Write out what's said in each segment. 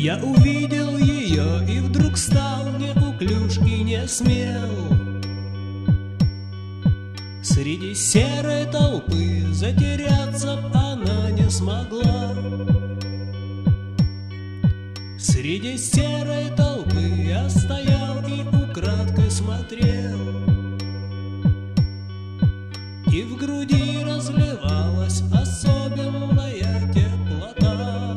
Я увидел ее и вдруг стал неуклюж и не смел. Среди серой толпы затеряться б она не смогла. Среди серой толпы я стоял и украдкой смотрел, и в груди разливалась особенная теплота.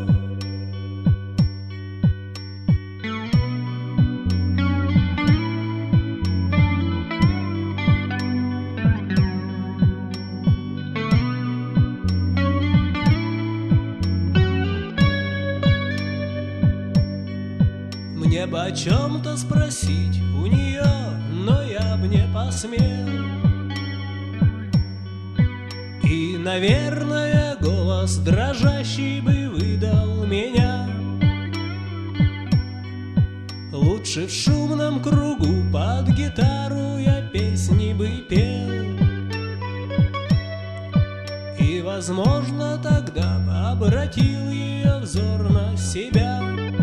Мне бы о чем-то спросить у нее, но я б не посмел. И, наверное, голос дрожащий бы выдал меня. Лучше в шумном кругу под гитару я песни бы пел. И, возможно, тогда бы обратил ее взор на себя.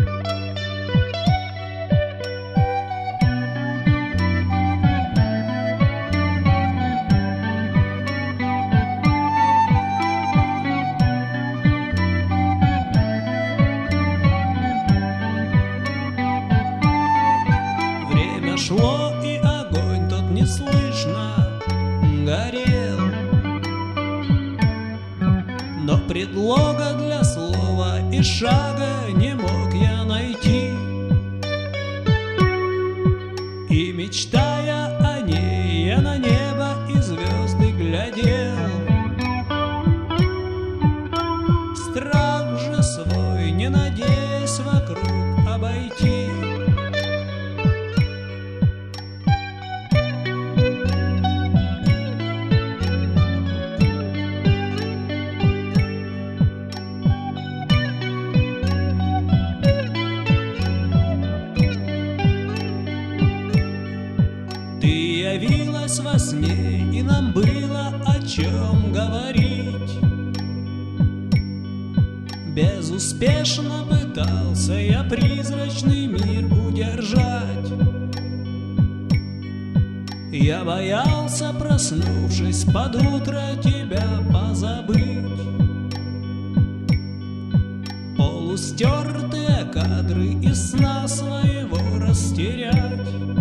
Шло, и огонь тот неслышно горел, но предлога для слова и шага не мог я найти. И, мечтая о ней, я на небо и звезды глядел. Страх же свой, не надеясь вокруг обойти. Явилась во сне, и нам было о чем говорить. Безуспешно пытался я призрачный мир удержать. Я боялся, проснувшись под утро, тебя позабыть. Полустертые кадры из сна своего растерять.